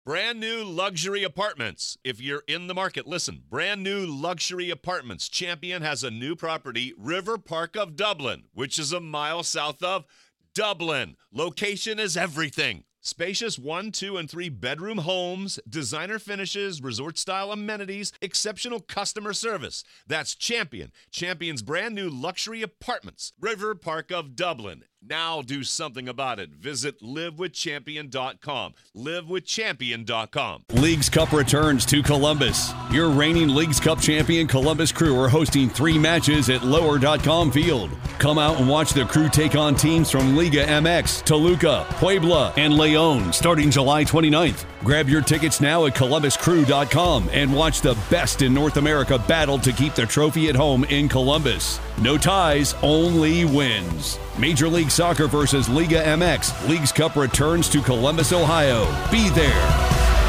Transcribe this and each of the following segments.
Brand new luxury apartments. If you're in the market, listen. Brand new luxury apartments. Champion has a new property, River Park of Dublin, which is a mile south of Dublin. Location is everything. Spacious 1, 2, and 3 bedroom homes, designer finishes, resort-style amenities, exceptional customer service. That's Champion. Champion's brand new luxury apartments, River Park of Dublin. Now do something about it. Visit livewithchampion.com. Livewithchampion.com. Leagues Cup returns to Columbus. Your reigning Leagues Cup champion Columbus Crew are hosting 3 matches at Lower.com Field. Come out and watch the Crew take on teams from Liga MX, Toluca, Puebla, and León starting July 29th. Grab your tickets now at columbuscrew.com and watch the best in North America battle to keep the trophy at home in Columbus. No ties, only wins. Major League Soccer versus Liga MX. Leagues Cup returns to Columbus, Ohio. Be there.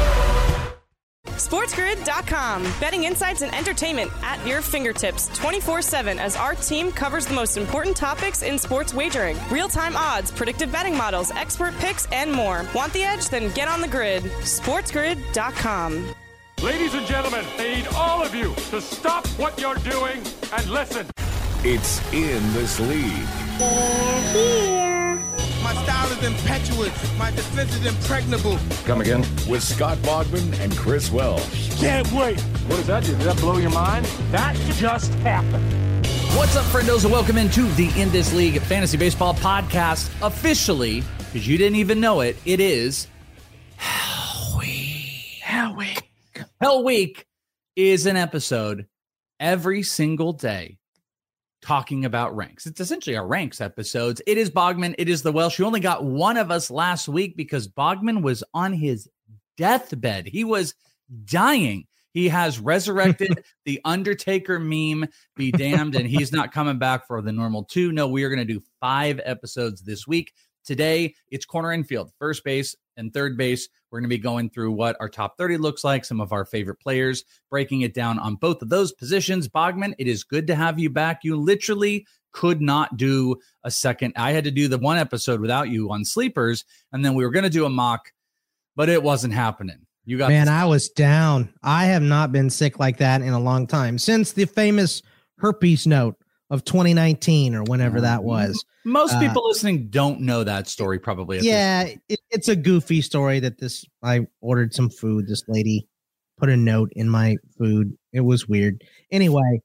SportsGrid.com. Betting insights and entertainment at your fingertips 24/7 as our team covers the most important topics in sports wagering. Real-time odds, predictive betting models, expert picks, and more. Want the edge? Then get on the grid. SportsGrid.com. Ladies and gentlemen, I need all of you to stop what you're doing and listen. It's In This League. They're here. My style is impetuous. My defense is impregnable. Come again? With Scott Bogman and Chris Welsh. Can't wait. What does that do? Did that blow your mind? That just happened. What's up, friendos, and welcome into the In This League Fantasy Baseball Podcast. Officially, because you didn't even know it, it is Hell Week. Hell Week. Hell Week is an episode every single day talking about ranks. It's essentially our ranks episodes. It is Bogman. It is the Welsh. You only got one of us last week because Bogman was on his deathbed. He was dying. He has resurrected the Undertaker meme, be damned, and he's not coming back for the normal 2. No, we are going to do 5 episodes this week. Today, it's corner infield, first base, and third base. We're going to be going through what our top 30 looks like, some of our favorite players, breaking it down on both of those positions. Bogman, it is good to have you back. You literally could not do a second. I had to do the one episode without you on Sleepers, and then we were going to do a mock, but it wasn't happening. You got Man, I was down. I have not been sick like that in a long time, since the famous herpes note of 2019 or whenever that was. Most people listening don't know that story probably. It's a goofy story that I ordered some food. This lady put a note in my food. It was weird. Anyway,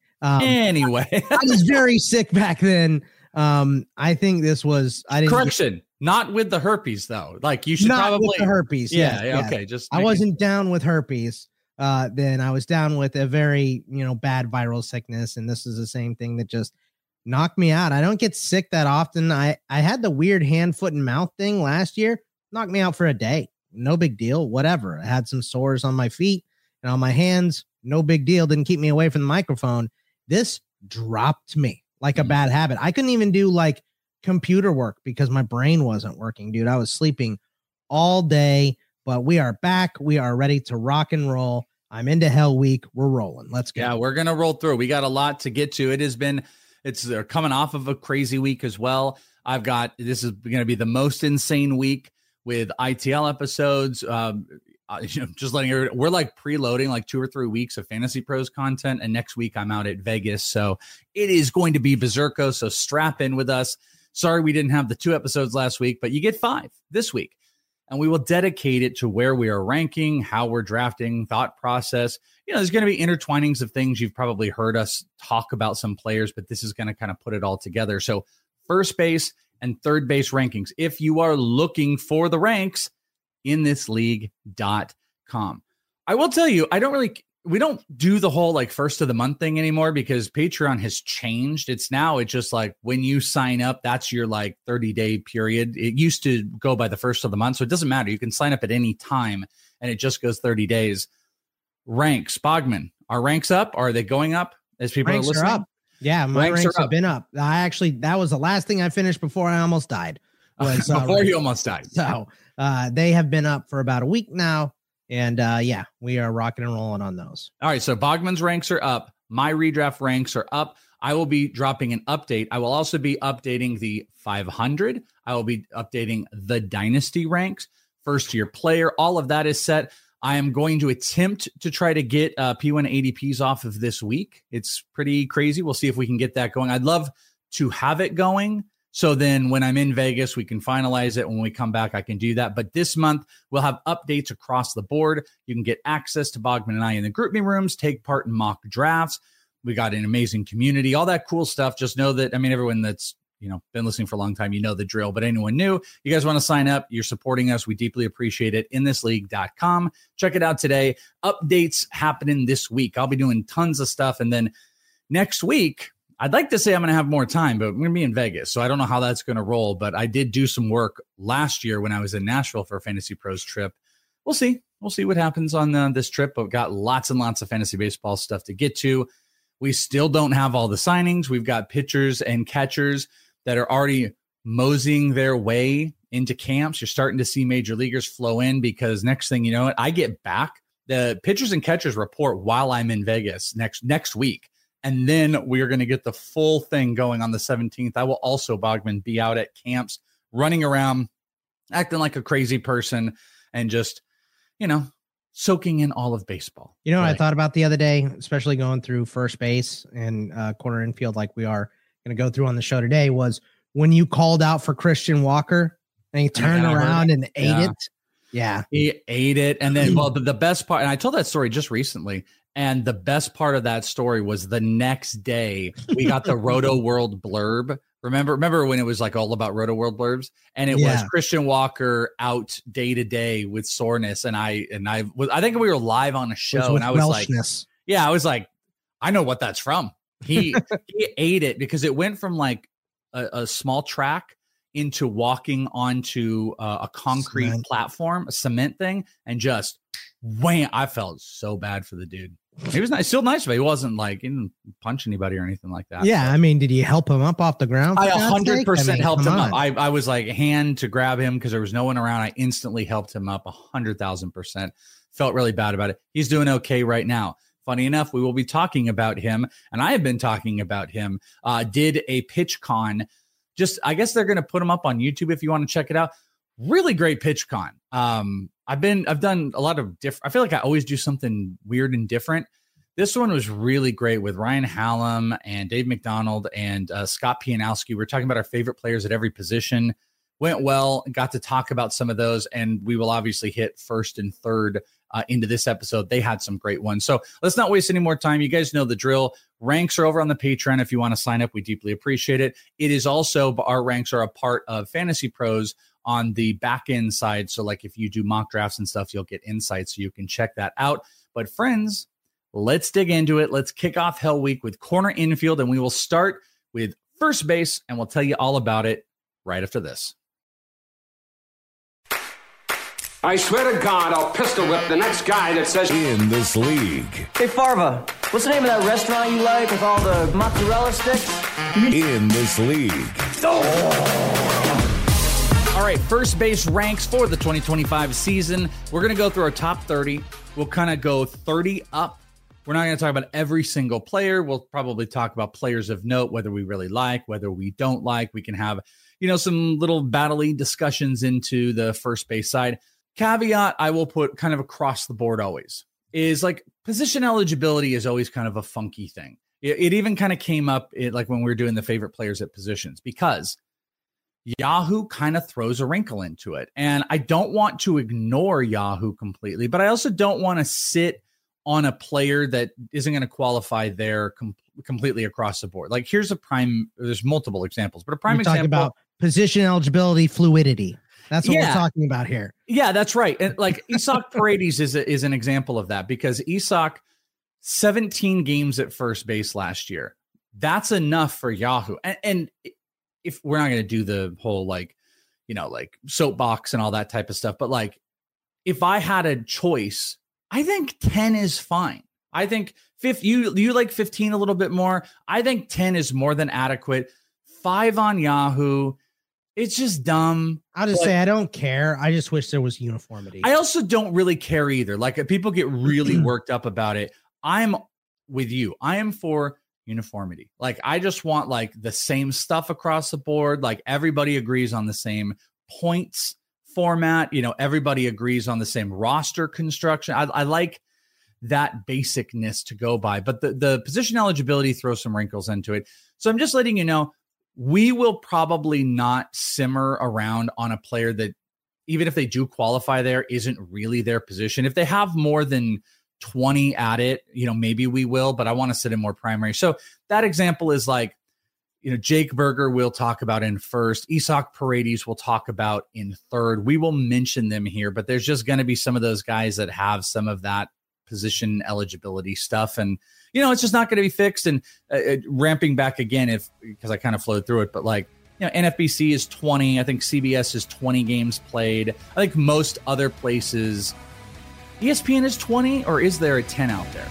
I was very sick back then. I think this was, correction, not with the herpes though. Like you should not probably with the herpes. Yeah. Okay. Just I wasn't down with herpes. Then I was down with a very, bad viral sickness. And this is the same thing that just knocked me out. I don't get sick that often. I had the weird hand, foot, and mouth thing last year. Knocked me out for a day. No big deal. Whatever. I had some sores on my feet and on my hands. No big deal. Didn't keep me away from the microphone. This dropped me like a bad habit. I couldn't even do like computer work because my brain wasn't working, dude. I was sleeping all day, but we are back. We are ready to rock and roll. I'm into Hell Week. We're rolling. Let's go. Yeah, we're going to roll through. We got a lot to get to. It's coming off of a crazy week as well. This is going to be the most insane week with ITL episodes. Just letting you, we're like preloading like 2 or 3 weeks of Fantasy Pros content. And next week I'm out at Vegas. So it is going to be berserko. So strap in with us. Sorry, we didn't have the 2 episodes last week, but you get 5 this week. And we will dedicate it to where we are ranking, how we're drafting, thought process. There's going to be intertwinings of things. You've probably heard us talk about some players, but this is going to kind of put it all together. So first base and third base rankings. If you are looking for the ranks, inthisleague.com. I will tell you, we don't do the whole like first of the month thing anymore because Patreon has changed. It's just like when you sign up, that's your like 30-day period. It used to go by the first of the month. So it doesn't matter. You can sign up at any time and it just goes 30 days. Ranks, Bogman, are ranks up? Are they going up as people are listening? Up. Yeah, my ranks have been up. That was the last thing I finished before I almost died. Before you almost died. So they have been up for about a week now. And we are rocking and rolling on those. All right. So Bogman's ranks are up. My redraft ranks are up. I will be dropping an update. I will also be updating the 500. I will be updating the dynasty ranks. first-year player. All of that is set. I am going to attempt to try to get P1 ADPs off of this week. It's pretty crazy. We'll see if we can get that going. I'd love to have it going. So then when I'm in Vegas, we can finalize it. When we come back, I can do that. But this month, we'll have updates across the board. You can get access to Bogman and I in the group me rooms, take part in mock drafts. We got an amazing community, all that cool stuff. Just know that, everyone that's been listening for a long time, the drill. But anyone new, you guys want to sign up, you're supporting us. We deeply appreciate it. inthisleague.com. Check it out today. Updates happening this week. I'll be doing tons of stuff. And then next week, I'd like to say I'm going to have more time, but we're going to be in Vegas. So I don't know how that's going to roll, but I did do some work last year when I was in Nashville for a Fantasy Pros trip. We'll see. We'll see what happens on this trip, but we've got lots and lots of fantasy baseball stuff to get to. We still don't have all the signings. We've got pitchers and catchers that are already moseying their way into camps. You're starting to see major leaguers flow in because next thing you know, I get back. The pitchers and catchers report while I'm in Vegas next week. And then we're going to get the full thing going on the 17th. I will also, Bogman, be out at camps, running around, acting like a crazy person, and just, soaking in all of baseball. What I thought about the other day, especially going through first base and corner infield like we are going to go through on the show today, was when you called out for Christian Walker and he turned around and ate it. Yeah. He ate it. And then, the best part, and I told that story just recently, and the best part of that story was the next day we got the Roto World blurb. Remember when it was like all about Roto World blurbs, and it was Christian Walker out day to day with soreness. And I think we were live on a show, and I was like, I know what that's from. He ate it because it went from like a small track into walking onto a concrete platform, a cement thing, and just wham. I felt so bad for the dude. He was nice, still nice, but he wasn't like, he didn't punch anybody or anything like that. Yeah, did you help him up off the ground? I 100% helped him up. I was like hand to grab him because there was no one around. I instantly helped him up 100,000%. Felt really bad about it. He's doing okay right now. Funny enough, we will be talking about him, and I have been talking about him. Did a PitchCon. I guess they're going to put him up on YouTube if you want to check it out. Really great PitchCon. I've done a lot of different. I feel like I always do something weird and different. This one was really great with Ryan Hallam and Dave McDonald and Scott Pianowski. We're talking about our favorite players at every position. Went well, got to talk about some of those, and we will obviously hit first and third into this episode. They had some great ones. So let's not waste any more time. You guys know the drill. Ranks are over on the Patreon. If you want to sign up, we deeply appreciate it. It is also, our ranks are a part of Fantasy Pros on the back end side. So like if you do mock drafts and stuff, you'll get insights, so you can check that out. But friends, let's dig into it. Let's kick off Hell Week with corner infield, and we will start with first base, and we'll tell you all about it right after this. I swear to God, I'll pistol whip the next guy that says in this league. Hey, Farva, what's the name of that restaurant you like with all the mozzarella sticks? In this league. All right, first base ranks for the 2025 season. We're going to go through our top 30. We'll kind of go 30 up. We're not going to talk about every single player. We'll probably talk about players of note, whether we really like, whether we don't like. We can have, some little battle-y discussions into the first base side. Caveat I will put kind of across the board always is like position eligibility is always kind of a funky thing. It even kind of came up like when we were doing the favorite players at positions, because Yahoo kind of throws a wrinkle into it. And I don't want to ignore Yahoo completely, but I also don't want to sit on a player that isn't going to qualify there completely across the board. Like here's there's multiple examples, but a prime example about position eligibility fluidity. That's what we're talking about here. Yeah, that's right. And like Isak Paredes is an example of that, because Isak 17 games at first base last year. That's enough for Yahoo. And if we're not going to do the whole like soapbox and all that type of stuff, but like if I had a choice, I think 10 is fine. I think you like 15 a little bit more. I think 10 is more than adequate. 5 on Yahoo. It's just dumb. I'll just say I don't care. I just wish there was uniformity. I also don't really care either. Like people get really worked up about it. I'm with you. I am for uniformity. Like I just want like the same stuff across the board. Like everybody agrees on the same points format. Everybody agrees on the same roster construction. I like that basicness to go by, but the position eligibility throws some wrinkles into it. So I'm just letting you know, we will probably not simmer around on a player that, even if they do qualify there, isn't really their position. If they have more than 20 at it, maybe we will, but I want to sit in more primary. So that example is like, Jake Berger we'll talk about in first. Isak Paredes we'll talk about in third. We will mention them here, but there's just going to be some of those guys that have some of that position eligibility stuff. And, it's just not going to be fixed. And ramping back again, because I kind of flowed through it, but like, NFBC is 20. I think CBS is 20 games played. I think most other places, ESPN is 20, or is there a 10 out there?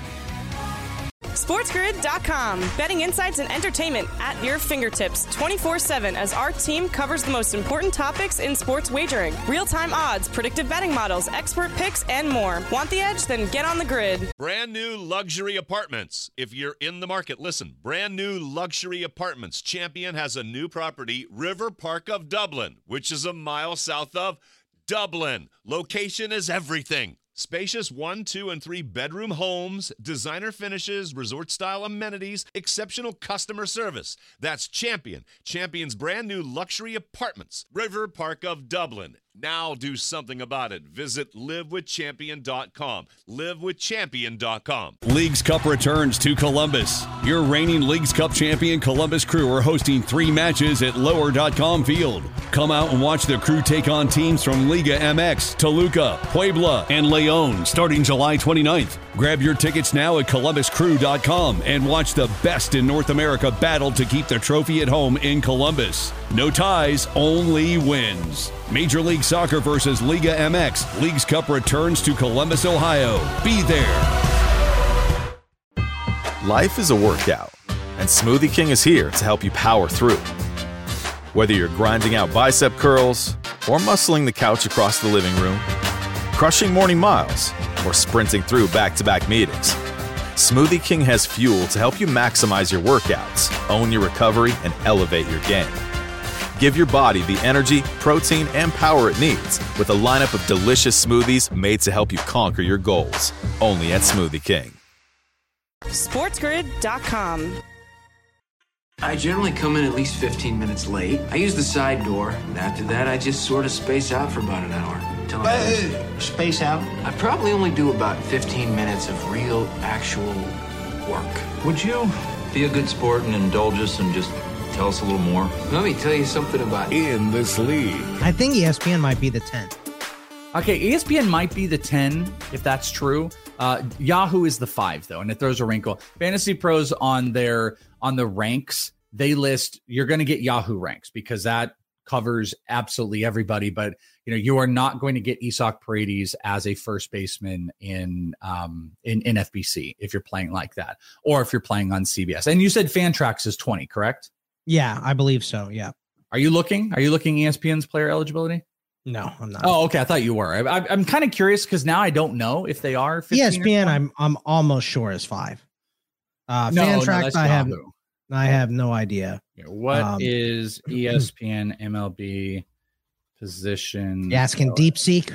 SportsGrid.com. Betting insights and entertainment at your fingertips 24/7 as our team covers the most important topics in sports wagering. Real-time odds, predictive betting models, expert picks, and more. Want the edge? Then get on the grid. Brand new luxury apartments. If you're in the market, listen. Brand new luxury apartments. Champion has a new property, River Park of Dublin, which is a mile south of Dublin. Location is everything. Spacious 1, 2, and 3 bedroom homes, designer finishes, resort-style amenities, exceptional customer service. That's Champion. Champion's brand new luxury apartments. River Park of Dublin. Now do something about it. Visit livewithchampion.com. livewithchampion.com. Leagues Cup returns to Columbus. Your reigning Leagues Cup champion Columbus Crew are hosting 3 matches at lower.com field. Come out and watch the Crew take on teams from Liga MX, Toluca, Puebla, and Leon starting July 29th. Grab your tickets now at columbuscrew.com and watch the best in North America battle to keep the trophy at home in Columbus. No ties, only wins. Major League Soccer versus Liga MX. Leagues Cup returns to Columbus, Ohio. Be there. Life is a workout, and Smoothie King is here to help you power through. Whether you're grinding out bicep curls or muscling the couch across the living room, crushing morning miles, or sprinting through back-to-back meetings, Smoothie King has fuel to help you maximize your workouts, own your recovery, and elevate your game. Give your body the energy, protein, and power it needs with a lineup of delicious smoothies made to help you conquer your goals. Only at Smoothie King. SportsGrid.com. I generally come in at least 15 minutes late. I use the side door, and after that, I just sort of space out for about an hour. Space out? I probably only do about 15 minutes of real, actual work. Would you be a good sport and indulge us and just tell us a little more? Let me tell you something about In This League. I think ESPN might be the 10. Okay, ESPN might be the 10, if that's true. Yahoo is the 5, though, and it throws a wrinkle. Fantasy Pros on the ranks, they list, you're going to get Yahoo ranks because that covers absolutely everybody, but you are not going to get Isak Paredes as a first baseman in FBC if you're playing like that, or if you're playing on CBS. And you said Fantrax is 20, correct? Yeah, I believe so. Yeah. Are you looking ESPN's player eligibility? No, I'm not. Oh, okay. I thought you were. I'm kind of curious because now I don't know if they are 15 ESPN. I'm almost sure is 5. Fantrax, I have no idea. What is ESPN MLB position? You asking DeepSeek?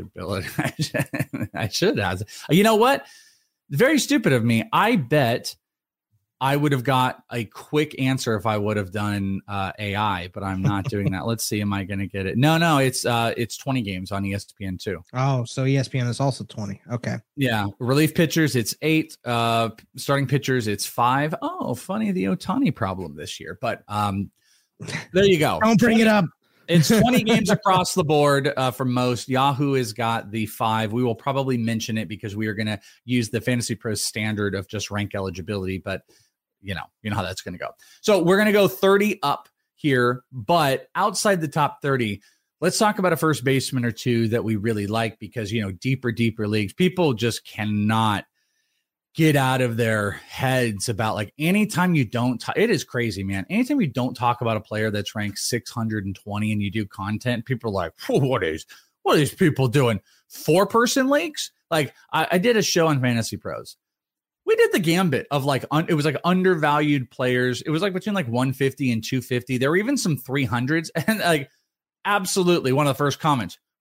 I should have. You know what? Very stupid of me. I bet I would have got a quick answer if I would have done AI, but I'm not doing that. Let's see. Am I going to get it? No. It's 20 games on ESPN too. Oh, so ESPN is also 20. Okay. Yeah. Relief pitchers, it's 8. Starting pitchers, it's 5. Oh, funny, the Ohtani problem this year. But there you go. Don't bring it up. It's 20 games across the board for most. Yahoo has got the 5. We will probably mention it because we are going to use the Fantasy Pros standard of just rank eligibility, but you know how that's going to go. So we're going to go 30 up here, but outside the top 30, let's talk about a first baseman or two that we really like because, deeper leagues, people just cannot get out of their heads about like anytime you don't, it is crazy, man. Anytime you don't talk about a player that's ranked 620 and you do content, people are like, what are these people doing? 4-person leagues? Like I did a show on Fantasy Pros. We did the gambit of it was like undervalued players. It was like between like 150 and 250. There were even some 300s and like absolutely one of the first comments.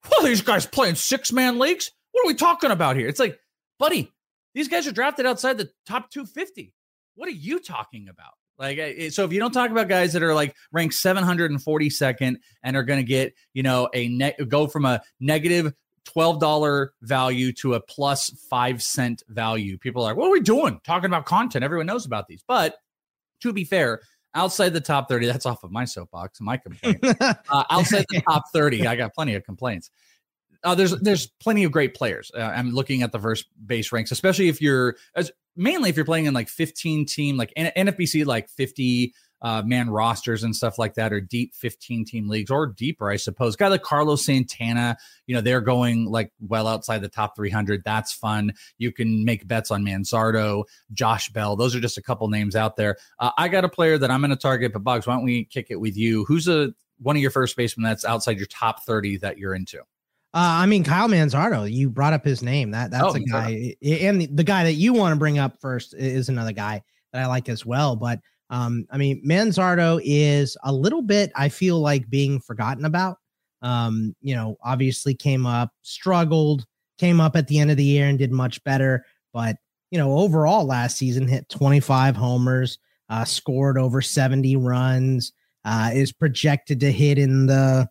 well, these guys playing 6-man leagues? What are we talking about here? It's like, buddy, these guys are drafted outside the top 250. What are you talking about? Like, so if you don't talk about guys that are like ranked 742nd and are going to get, go from a negative $12 value to a plus 5 cent value, people are like, what are we doing? Talking about content. Everyone knows about these. But to be fair, outside the top 30, that's off of my soapbox and my complaint. Outside the top 30, I got plenty of complaints. There's plenty of great players. I'm looking at the verse base ranks, especially if you're playing in like 15 team, like NFBC, like 50 man rosters and stuff like that, or deep 15 team leagues or deeper, I suppose. Guy like Carlos Santana, they're going like well outside the top 300. That's fun. You can make bets on Manzardo, Josh Bell. Those are just a couple names out there. I got a player that I'm going to target, but Boggs, why don't we kick it with you? Who's one of your first basemen that's outside your top 30 that you're into? Kyle Manzardo, you brought up his name. That's a guy. And the guy that you want to bring up first is another guy that I like as well. But Manzardo is a little bit, I feel like, being forgotten about. Obviously came up, struggled, came up at the end of the year and did much better. But, overall last season hit 25 homers, scored over 70 runs, is projected to hit in the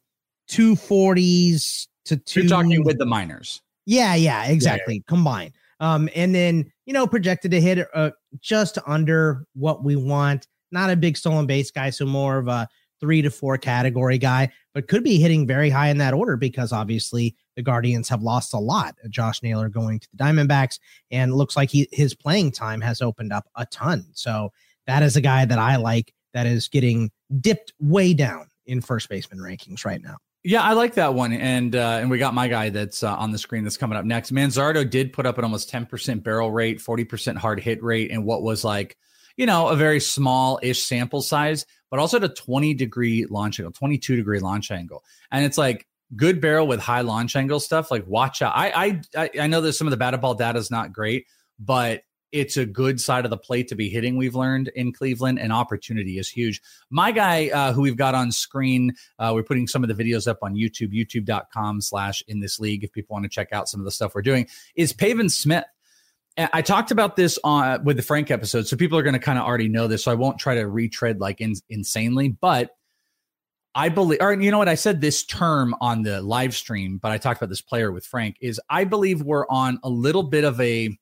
240s. You're talking with the minors. Yeah, exactly. Yeah. Combined. And then, projected to hit just under what we want. Not a big stolen base guy, so more of a 3 to 4 category guy, but could be hitting very high in that order because obviously the Guardians have lost a lot. Josh Naylor going to the Diamondbacks, and it looks like his playing time has opened up a ton. So that is a guy that I like that is getting dipped way down in first baseman rankings right now. Yeah, I like that one. And we got my guy that's on the screen that's coming up next. Manzardo did put up an almost 10% barrel rate, 40% hard hit rate, and what was like, a very small-ish sample size, but also at a 20-degree launch angle, 22-degree launch angle. And it's like good barrel with high launch angle stuff. Like, watch out. I know that some of the batted ball data is not great, but it's a good side of the plate to be hitting, we've learned in Cleveland, and opportunity is huge. My guy who we've got on screen, we're putting some of the videos up on YouTube, youtube.com/inthisleague, if people want to check out some of the stuff we're doing, is Pavin Smith. I talked about this with the Frank episode, so people are going to kind of already know this, so I won't try to retread like insanely, but I believe, or you know what, I said this term on the live stream, but I talked about this player with Frank, is I believe we're on a little bit of a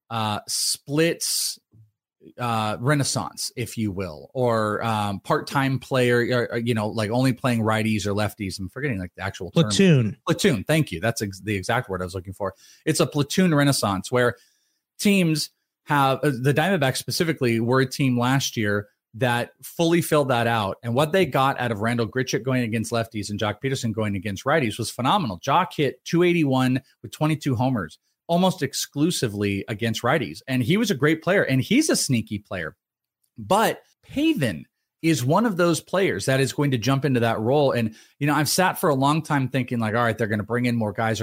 splits renaissance, if you will, or part-time player, or, like only playing righties or lefties. I'm forgetting like the actual term. Platoon. Thank you. That's the exact word I was looking for. It's a platoon renaissance where teams have, the Diamondbacks specifically were a team last year that fully filled that out. And what they got out of Randall Grichuk going against lefties and Jock Peterson going against righties was phenomenal. Jock hit 281 with 22 homers, almost exclusively against righties. And he was a great player, and he's a sneaky player. But Pavin is one of those players that is going to jump into that role. And, I've sat for a long time thinking like, all right, they're going to bring in more guys.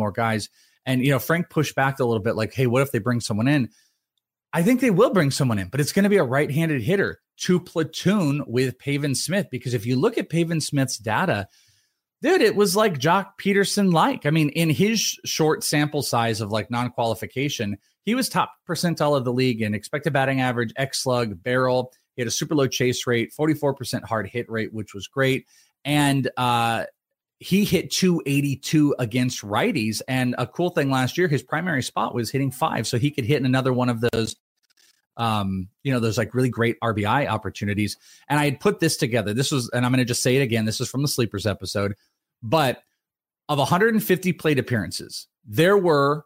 And, Frank pushed back a little bit like, hey, what if they bring someone in? I think they will bring someone in, but it's going to be a right-handed hitter to platoon with Pavin Smith. Because if you look at Pavin Smith's data, dude, it was like Jock Peterson-like. I mean, in his short sample size of like non-qualification, he was top percentile of the league in expected batting average, X-slug, barrel. He had a super low chase rate, 44% hard hit rate, which was great. And he hit 282 against righties. And a cool thing last year, his primary spot was hitting 5. So he could hit in another one of those, those like really great RBI opportunities. And I had put this together. This was, and I'm going to just say it again, this is from the Sleepers episode, but of 150 plate appearances, there were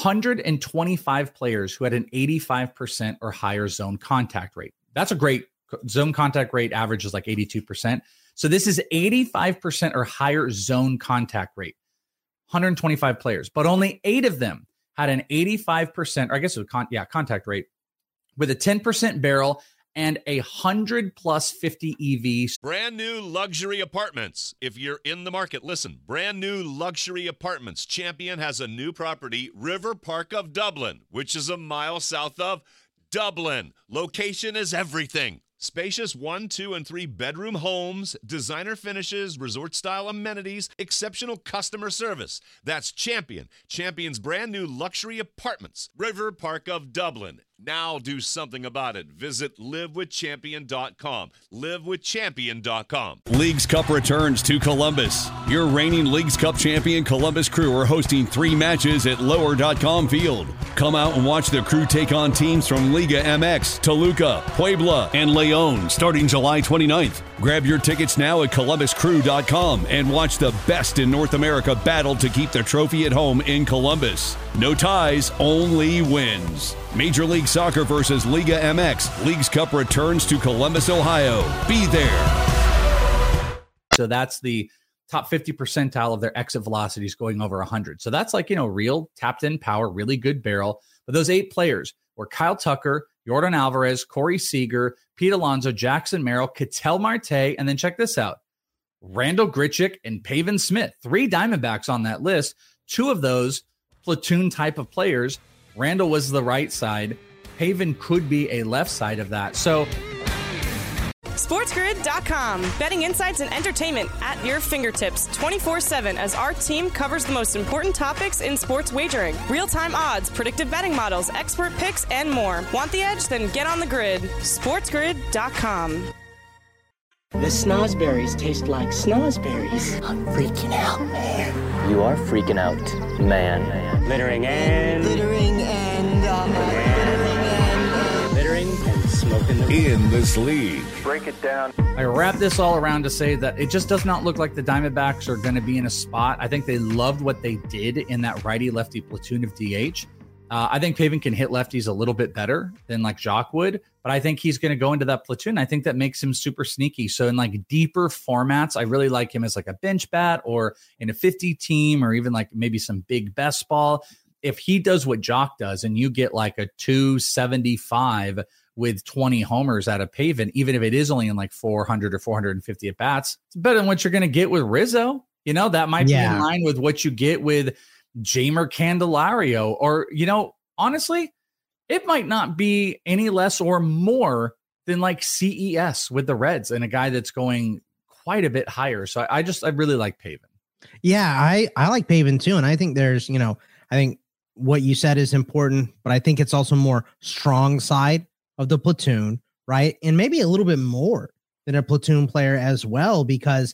125 players who had an 85% or higher zone contact rate. That's a great zone contact rate. Average is like 82%. So this is 85% or higher zone contact rate, 125 players, but only 8 of them had an 85%, or I guess it was contact rate with a 10% barrel and 100 plus 50 EV. Brand new luxury apartments. If you're in the market, listen, brand new luxury apartments. Champion has a new property, River Park of Dublin, which is a mile south of Dublin. Location is everything. Spacious 1, 2, and 3 bedroom homes, designer finishes, resort-style amenities, exceptional customer service. That's Champion. Champion's brand new luxury apartments. River Park of Dublin. Now do something about it. Visit livewithchampion.com. livewithchampion.com. Leagues Cup returns to Columbus. Your reigning Leagues Cup champion Columbus Crew are hosting 3 matches at lower.com field. Come out and watch the Crew take on teams from Liga MX, Toluca, Puebla, and Leon starting July 29th. Grab your tickets now at columbuscrew.com and watch the best in North America battle to keep the trophy at home in Columbus. No ties, only wins. Major League Soccer versus Liga MX. Leagues Cup returns to Columbus, Ohio. Be there. So that's the top 50 percentile of their exit velocities going over 100. So that's like, real tapped in power, really good barrel. But those 8 players were Kyle Tucker, Jordan Alvarez, Corey Seager, Pete Alonso, Jackson Merrill, Ketel Marte, and then check this out, Randall Grichuk and Pavin Smith. 3 Diamondbacks on that list. 2 of those platoon type of players. Randall was the right side. Pavin could be a left side of that. So SportsGrid.com. Betting insights and entertainment at your fingertips 24/7 as our team covers the most important topics in sports wagering. Real-time odds, predictive betting models, expert picks, and more. Want the edge? Then get on the grid. SportsGrid.com. The snozberries taste like snozberries. I'm freaking out, man. You are freaking out, man. Littering and smoking in this league. Break it down. I wrap this all around to say that it just does not look like the Diamondbacks are going to be in a spot. I think they loved what they did in that righty-lefty platoon of DH. I think Pavin can hit lefties a little bit better than like Jock would, but I think he's going to go into that platoon. I think that makes him super sneaky. So in like deeper formats, I really like him as like a bench bat or in a 50 team or even like maybe some big best ball. If he does what Jock does and you get like a 275 with 20 homers out of Pavin, even if it is only in like 400 or 450 at bats, it's better than what you're going to get with Rizzo. That might be in line with what you get with Jamer Candelario, or, honestly, it might not be any less or more than like CES with the Reds and a guy that's going quite a bit higher. So I really like Pavin. Yeah, I like Pavin too. And I think there's, I think what you said is important, but I think it's also more strong side of the platoon, right? And maybe a little bit more than a platoon player as well, because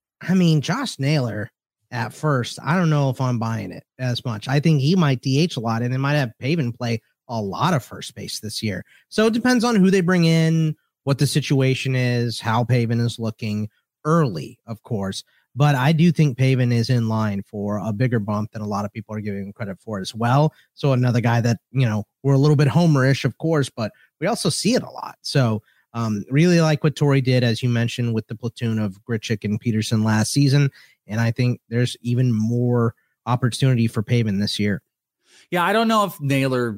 Josh Naylor at first, I don't know if I'm buying it as much. I think he might DH a lot, and it might have Pavin play a lot of first base this year. So it depends on who they bring in, what the situation is, how Pavin is looking early, of course. But I do think Pavin is in line for a bigger bump than a lot of people are giving him credit for as well. So another guy that, we're a little bit homerish, of course, but we also see it a lot. So really like what Torey did, as you mentioned, with the platoon of Grichuk and Peterson last season. And I think there's even more opportunity for Pavin this year. Yeah, I don't know if Naylor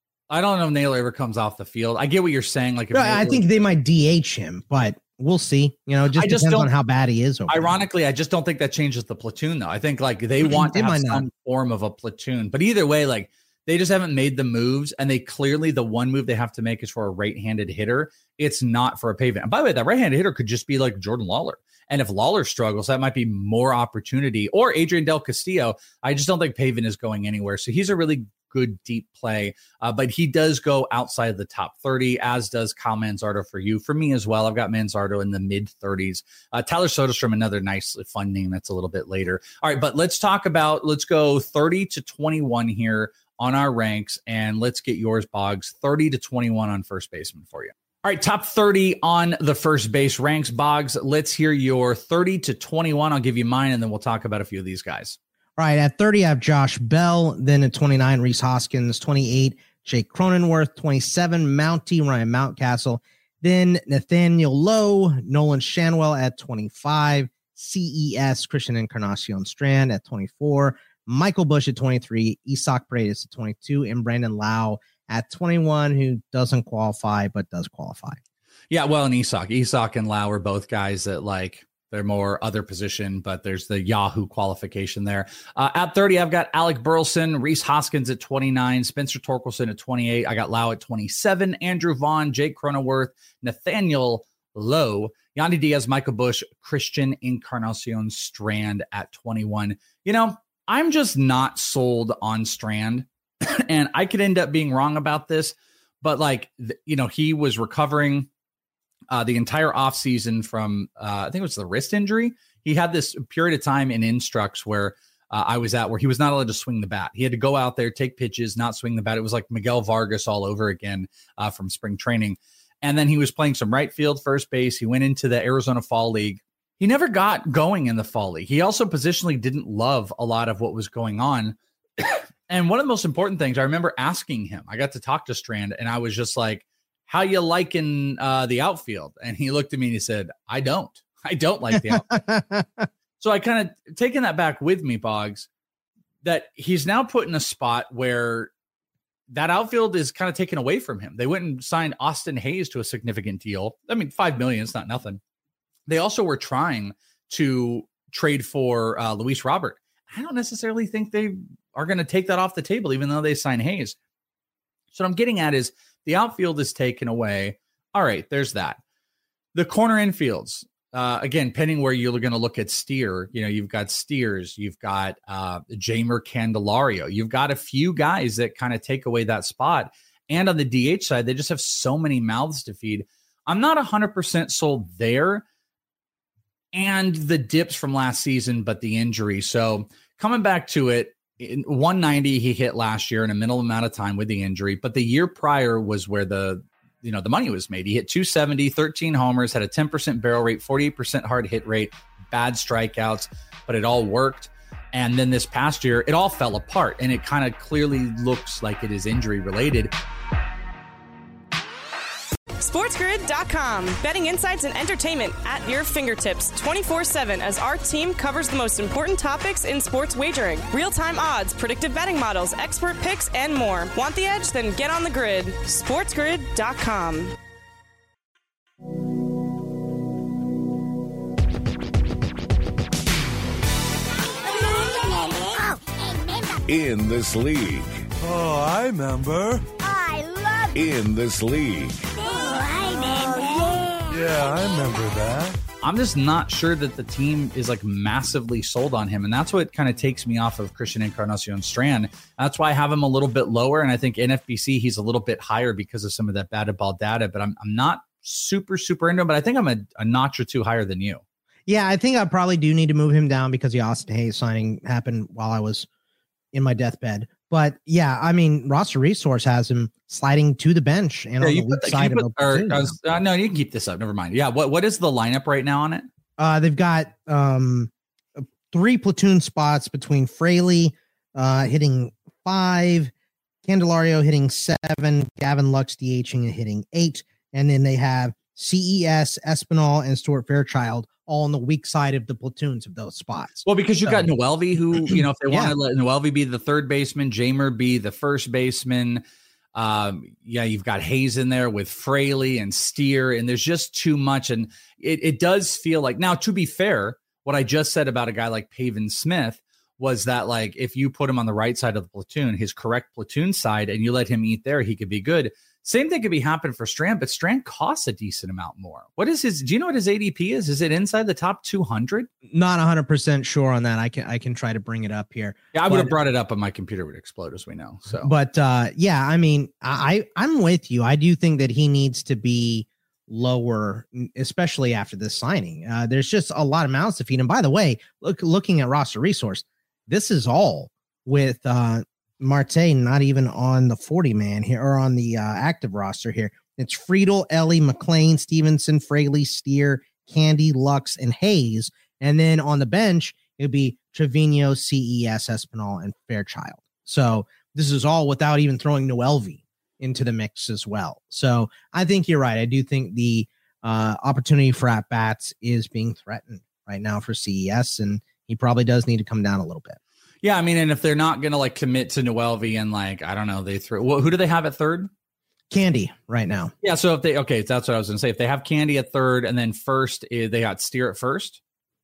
ever comes off the field. I get what you're saying. Like, I think they might DH him, but we'll see. It just depends on how bad he is. Ironically, I just don't think that changes the platoon, though. I think like they want to have some form of a platoon, but either way, like they just haven't made the moves, and they clearly the one move they have to make is for a right-handed hitter. It's not for a Pavin. And by the way, that right-handed hitter could just be like Jordan Lawler. And if Lawler struggles, that might be more opportunity. Or Adrian Del Castillo. I just don't think Pavin is going anywhere. So he's a really good deep play. But he does go outside of the top 30, as does Kyle Manzardo for you. For me as well, I've got Manzardo in the mid-30s. Tyler Soderstrom, another nice fun name that's a little bit later. All right, but let's go 30 to 21 here on our ranks. And let's get yours, Boggs. 30 to 21 on first baseman for you. All right, top 30 on the first base ranks. Boggs, let's hear your 30 to 21. I'll give you mine, and then we'll talk about a few of these guys. All right, at 30, I have Josh Bell. Then at 29, Rhys Hoskins. 28, Jake Cronenworth. 27, Mountie, Ryan Mountcastle. Then Nathaniel Lowe, Nolan Shanwell at 25. CES, Christian Encarnacion Strand at 24. Michael Busch at 23. Isaac Paredes at 22. And Brandon Lau at 21, who doesn't qualify, but does qualify. Yeah, well, and Isaac and Lau are both guys that, like, They're more other position, but there's the Yahoo qualification there. At 30, I've got Alec Burleson, Reese Hoskins at 29, Spencer Torkelson at 28. I got Lau at 27, Andrew Vaughn, Jake Cronenworth, Nathaniel Lowe, Yandy Diaz, Michael Bush, Christian Encarnacion Strand at 21. You know, I'm just not sold on Strand, and I could end up being wrong about this, but like, he was recovering the entire offseason from, I think it was the wrist injury. He had this period of time in Instructs where I was at where he was not allowed to swing the bat. He had to go out there, take pitches, not swing the bat. It was like Miguel Vargas all over again from spring training. And then he was playing some right field, first base. He went into the Arizona Fall League. He never got going in the Fall League. He also positionally didn't love a lot of what was going on. And one of the most important things, I remember asking him, I got to talk to Strand, and I was just like, how you liking the outfield? And he looked at me and he said, I don't like the outfield. So I kind of taken that back with me, Boggs, that he's now put in a spot where that outfield is kind of taken away from him. They went and signed Austin Hayes to a significant deal. I mean, $5 million, it's not nothing. They also were trying to trade for Luis Robert. I don't necessarily think they are going to take that off the table, even though they sign Hayes. So what I'm getting at is the outfield is taken away. All right, there's that. The corner infields, again, depending where you're going to look at Steer, you've got Steers, you've got Jamer Candelario. You've got a few guys that kind of take away that spot. And on the DH side, they just have so many mouths to feed. I'm not 100% sold there. And the dips from last season, but the injury. So coming back to it, in 190 he hit last year in a minimal amount of time with the injury, but the year prior was where the money was made. He hit 270, 13 homers, had a 10% barrel rate, 48% hard hit rate, bad strikeouts, but it all worked. And then this past year, it all fell apart, and it kind of clearly looks like it is injury related. SportsGrid.com. Betting insights and entertainment at your fingertips 24/7 as our team covers the most important topics in sports wagering. Real-time odds, predictive betting models, expert picks, and more. Want the edge? Then get on the grid. SportsGrid.com. In this league. Oh, I remember. I love In this league. Yeah, I remember that. I'm just not sure that the team is like massively sold on him. And that's what kind of takes me off of Christian Encarnacion Strand. That's why I have him a little bit lower. And I think NFBC, he's a little bit higher because of some of that batted ball data. But I'm not super into him. But I think I'm a notch or two higher than you. Yeah, I think I probably do need to move him down because the Austin Hayes signing happened while I was in my deathbed. But yeah, I mean, Roster Resource has him sliding to the bench and on the weak side of the no, you can keep this up. Never mind. Yeah, what is the lineup right now on it? They've got 3 platoon spots between Fraley hitting 5, Candelario hitting 7, Gavin Lux DHing and hitting 8, and then they have CES, Espinal, and Stuart Fairchild all on the weak side of the platoons of those spots. Well, because you've got Noelvi, who, if they want to let Noelvi be the third baseman, Jamer be the first baseman. You've got Hayes in there with Fraley and Steer, and there's just too much. And it does feel like, now, to be fair, what I just said about a guy like Pavin Smith was that, like, if you put him on the right side of the platoon, his correct platoon side, and you let him eat there, he could be good. Same thing could be happening for Strand, but Strand costs a decent amount more. What is his? Do you know what his ADP is? Is it inside the top 200? Not 100% sure on that. I can try to bring it up here. Yeah, I would have brought it up, but my computer would explode, as we know. So, but yeah, I mean, I'm with you. I do think that he needs to be lower, especially after this signing. There's just a lot of mouths to feed. And by the way, looking at Roster Resource, this is all with Marte not even on the 40-man here or on the active roster here. It's Friedel, Ellie, McLean, Stevenson, Fraley, Steer, Candy, Lux, and Hayes. And then on the bench, it'd be Trevino, CES, Espinal, and Fairchild. So this is all without even throwing Noelvi into the mix as well. So I think you're right. I do think the opportunity for at-bats is being threatened right now for CES, and he probably does need to come down a little bit. Yeah, I mean, and if they're not going to like commit to Noelvi and like, I don't know, they throw, who do they have at third? Candy right now. Yeah, so if they, okay, that's what I was going to say. If they have Candy at third and then first, they got Steer at first.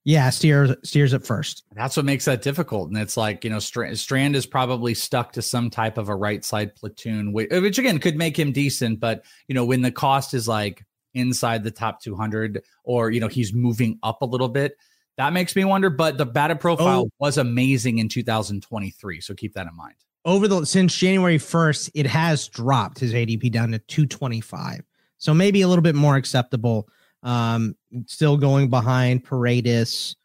Yeah, steers at first. That's what makes that difficult. And it's like, Strand is probably stuck to some type of a right side platoon, which again could make him decent. But, when the cost is like inside the top 200 or, he's moving up a little bit, that makes me wonder. But the batted profile was amazing in 2023. So keep that in mind. Since January 1st, it has dropped his ADP down to 225. So maybe a little bit more acceptable. Still going behind Paredes.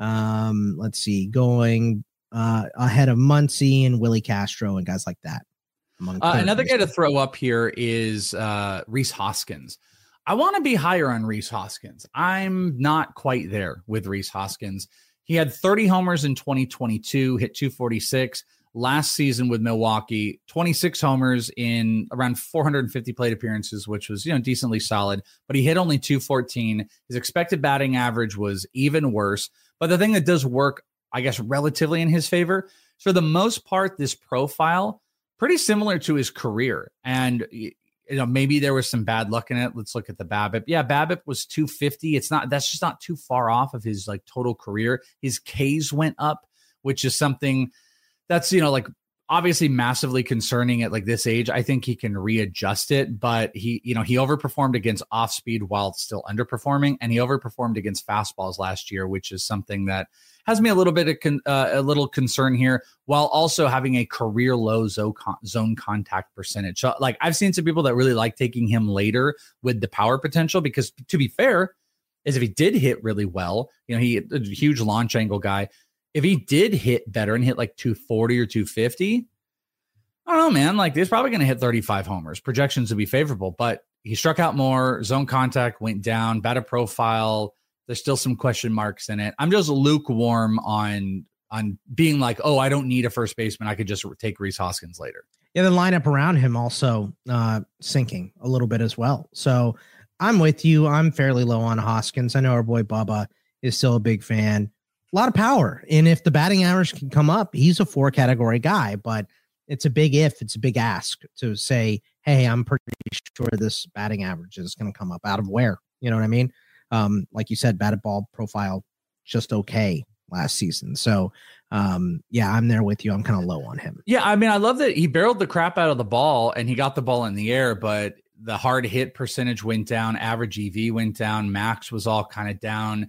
Let's see, going ahead of Muncy and Willie Castro and guys like that. Another guy to throw up here is Rhys Hoskins. I want to be higher on Rhys Hoskins. I'm not quite there with Rhys Hoskins. He had 30 homers in 2022, hit 246. Last season with Milwaukee, 26 homers in around 450 plate appearances, which was, decently solid, but he hit only 214. His expected batting average was even worse. But the thing that does work, I guess, relatively in his favor, for the most part, this profile, pretty similar to his career. And, maybe there was some bad luck in it. Let's look at the BABIP. Yeah, BABIP was 250. That's just not too far off of his like total career. His Ks went up, which is something that's, obviously massively concerning at like this age. I think he can readjust it, but he overperformed against off speed while still underperforming. And he overperformed against fastballs last year, which is something that has me a little bit of a little concern here, while also having a career low zone contact percentage. So like I've seen some people that really like taking him later with the power potential, because to be fair, is if he did hit really well, he a huge launch angle guy. If he did hit better and hit like 240 or 250, I don't know, man. Like, he's probably going to hit 35 homers. Projections would be favorable, but he struck out more. Zone contact went down. Batted profile, there's still some question marks in it. I'm just lukewarm on being like, oh, I don't need a first baseman. I could just take Rhys Hoskins later. Yeah, the lineup around him also sinking a little bit as well. So I'm with you. I'm fairly low on Hoskins. I know our boy Bubba is still a big fan. A lot of power. And if the batting average can come up, he's a 4-category guy, but it's a big if, it's a big ask to say, hey, I'm pretty sure this batting average is going to come up. Out of where? You know what I mean? Like you said, batted ball profile, just okay last season. So, yeah, I'm there with you. I'm kind of low on him. Yeah, I mean, I love that he barreled the crap out of the ball and he got the ball in the air, but the hard hit percentage went down, average EV went down, max was all kind of down.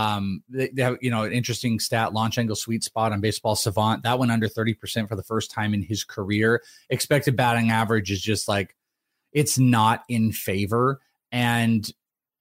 They have, an interesting stat, launch angle sweet spot on Baseball Savant. That went under 30% for the first time in his career. Expected batting average is just like, it's not in favor. And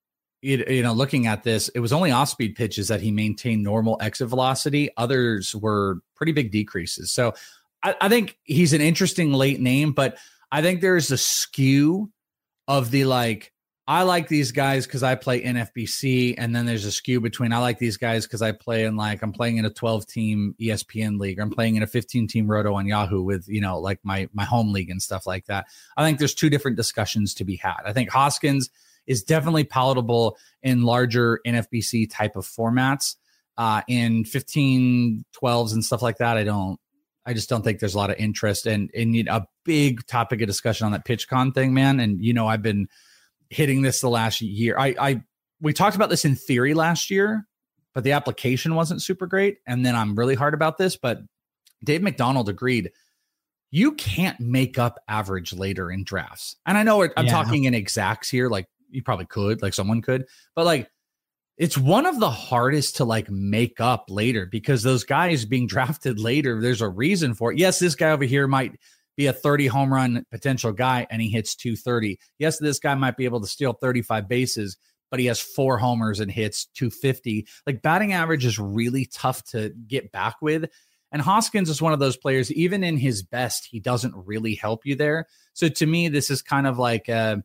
looking at this, it was only off-speed pitches that he maintained normal exit velocity. Others were pretty big decreases. So I think he's an interesting late name, but I think there's a skew of the like, I like these guys because I play NFBC, and then there's a skew between I like these guys because I play in I'm playing in a 12-team ESPN league, or I'm playing in a 15-team Roto on Yahoo with like my home league and stuff like that. I think there's two different discussions to be had. I think Hoskins is definitely palatable in larger NFBC type of formats. In 15, 12s and stuff like that, I just don't think there's a lot of interest and a big topic of discussion on that PitchCon thing, man. And I've been hitting this the last year. We talked about this in theory last year, but the application wasn't super great. And then I'm really hard about this, but Dave McDonald agreed. You can't make up average later in drafts. And I know I'm talking in exacts here. Like you probably could, like someone could, but like, it's one of the hardest to like make up later because those guys being drafted later, there's a reason for it. Yes, this guy over here might be a 30 home run potential guy and he hits 230. Yes, this guy might be able to steal 35 bases, but he has 4 homers and hits 250. Like batting average is really tough to get back with. And Hoskins is one of those players, even in his best, he doesn't really help you there. So to me, this is kind of like a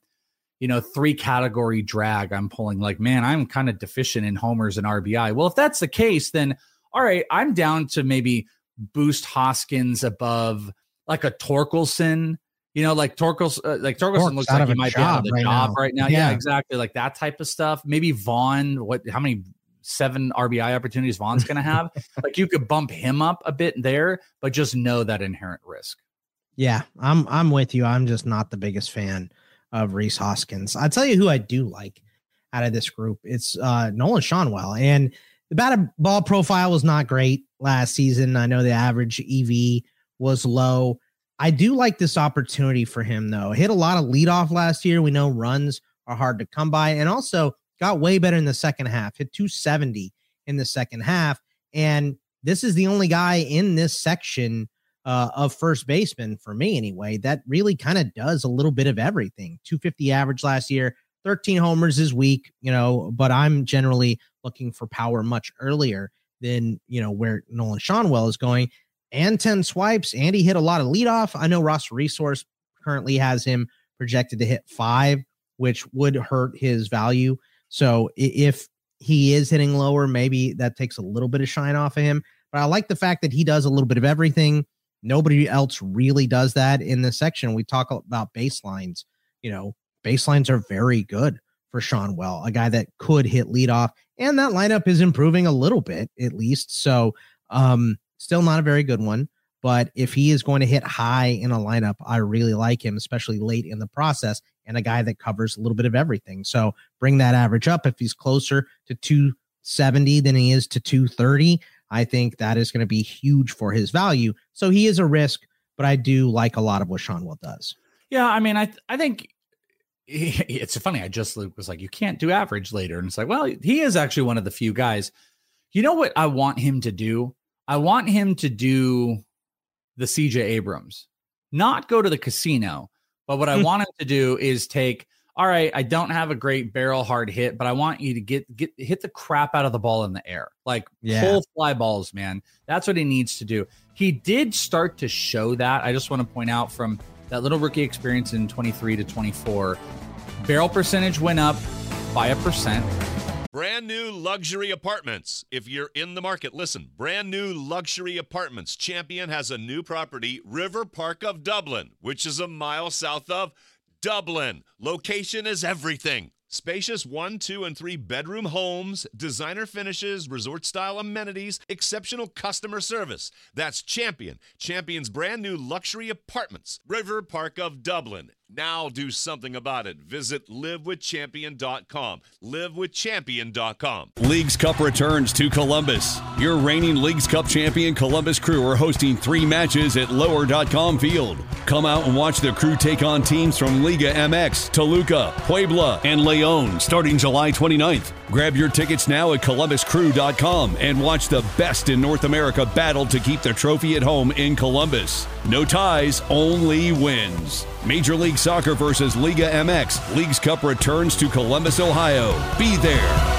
3-category drag I'm pulling. Like, man, I'm kind of deficient in homers and RBI. Well, if that's the case, then all right, I'm down to maybe boost Hoskins above like a Torkelson, like Torkelson looks like he might be out of the job right now. Yeah, exactly. Like that type of stuff. Maybe Vaughn, how many 7 RBI opportunities Vaughn's going to have? Like you could bump him up a bit there, but just know that inherent risk. Yeah, I'm with you. I'm just not the biggest fan of Rhys Hoskins. I'll tell you who I do like out of this group. It's Nolan Schanuel. And the batted ball profile was not great last season. I know the average EV was low. I do like this opportunity for him, though. Hit a lot of leadoff last year. We know runs are hard to come by, and also got way better in the second half. Hit 270 in the second half, and this is the only guy in this section of first baseman, for me anyway, that really kind of does a little bit of everything. 250 average last year, 13 homers is weak, but I'm generally looking for power much earlier than, where Nolan Schanuel is going. And 10 swipes, and he hit a lot of leadoff. I know Roster Resource currently has him projected to hit 5, which would hurt his value. So if he is hitting lower, maybe that takes a little bit of shine off of him. But I like the fact that he does a little bit of everything. Nobody else really does that in this section. We talk about baselines. Baselines are very good for Schanuel, a guy that could hit leadoff, and that lineup is improving a little bit, at least. So, still not a very good one, but if he is going to hit high in a lineup, I really like him, especially late in the process, and a guy that covers a little bit of everything. So bring that average up. If he's closer to 270 than he is to 230, I think that is going to be huge for his value. So he is a risk, but I do like a lot of what Schanuel does. Yeah, I mean, I think it's funny. I just was like, you can't do average later. And it's like, well, he is actually one of the few guys. You know what I want him to do? I want him to do the CJ Abrams, not go to the casino. But what I want him to do is take, all right, I don't have a great barrel hard hit, but I want you to hit the crap out of the ball in the air. Like pull fly balls, man. That's what he needs to do. He did start to show that. I just want to point out from that little rookie experience in 23 to 24, barrel percentage went up by 1%. Brand new luxury apartments. If you're in the market, listen. Brand new luxury apartments. Champion has a new property, River Park of Dublin, which is a mile south of Dublin. Location is everything. Spacious 1, 2, and 3 bedroom homes, designer finishes, resort-style amenities, exceptional customer service. That's Champion. Champion's brand new luxury apartments, River Park of Dublin. Now do something about it. Visit livewithchampion.com. Livewithchampion.com. Leagues Cup returns to Columbus. Your reigning Leagues Cup champion Columbus Crew are hosting 3 matches at lower.com field. Come out and watch the Crew take on teams from Liga MX, Toluca, Puebla, and Leon starting July 29th. Grab your tickets now at columbuscrew.com and watch the best in North America battle to keep the trophy at home in Columbus. No ties, only wins. Major League Soccer versus Liga MX. Leagues Cup returns to Columbus, Ohio. Be there.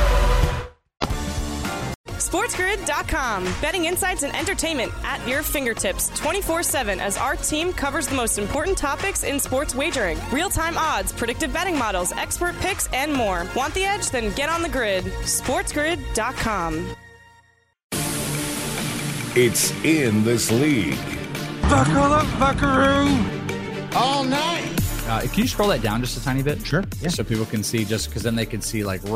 SportsGrid.com. Betting insights and entertainment at your fingertips 24/7 as our team covers the most important topics in sports wagering. Real-time odds, predictive betting models, expert picks, and more. Want the edge? Then get on the grid. SportsGrid.com. It's in this league. Buckle up, buckaroo. All night. Can you scroll that down just a tiny bit? Sure. Yeah. So people can see, just because then they can see that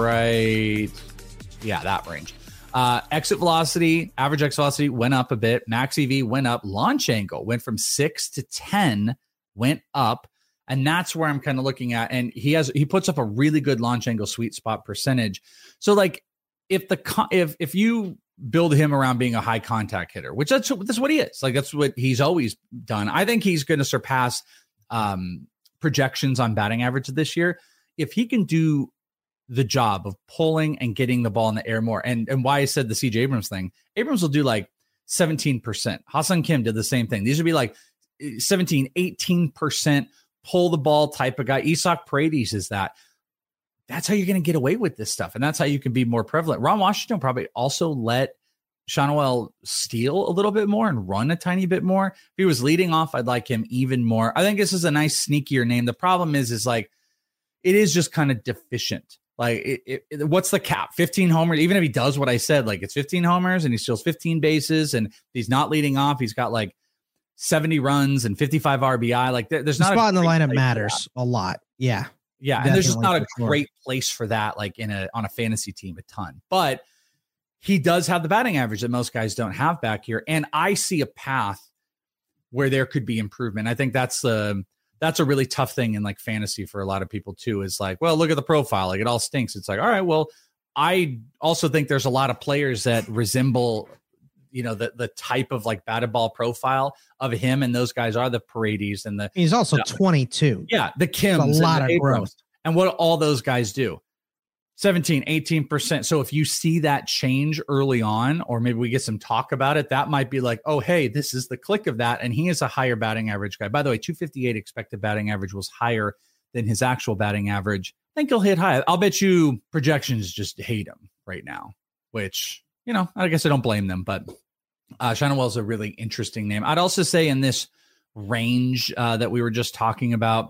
range. Exit velocity, average exit velocity went up a bit. Max EV went up. Launch angle went from 6 to 10, went up. And that's where I'm kind of looking at. And he puts up a really good launch angle sweet spot percentage. So like if you build him around being a high contact hitter, which that's what he is. Like that's what he's always done. I think he's going to surpass projections on batting average this year. If he can do the job of pulling and getting the ball in the air more. And why I said the CJ Abrams thing, Abrams will do like 17%. Ha-Seong Kim did the same thing. These would be like 17, 18% pull the ball type of guy. Isak Paredes is that. That's how you're going to get away with this stuff. And that's how you can be more prevalent. Ron Washington probably also let Schanuel steal a little bit more and run a tiny bit more. If he was leading off, I'd like him even more. I think this is a nice sneakier name. The problem is like, it is just kind of deficient. Like, what's the cap? 15 homers. Even if he does what I said, like it's 15 homers and he steals 15 bases and he's not leading off. He's got like 70 runs and 55 RBI. Like there's not spot in the lineup matters a lot. Yeah. Yeah. And there's just not a great place for that, like on a fantasy team, a ton. But he does have the batting average that most guys don't have back here. And I see a path where there could be improvement. I think that's a really tough thing in like fantasy for a lot of people too, is like, well, look at the profile. Like it all stinks. It's like, all right, well, I also think there's a lot of players that resemble, the type of like batted ball profile of him. And those guys are the Paredes and he's also 22. Yeah. The Kims. That's a lot of growth. And what all those guys do. 17, 18%. So if you see that change early on, or maybe we get some talk about it, that might be like, oh, hey, this is the click of that. And he is a higher batting average guy. By the way, 258 expected batting average was higher than his actual batting average. I think he'll hit high. I'll bet you projections just hate him right now, which, I guess I don't blame them. But Shinawell's a really interesting name. I'd also say in this range that we were just talking about,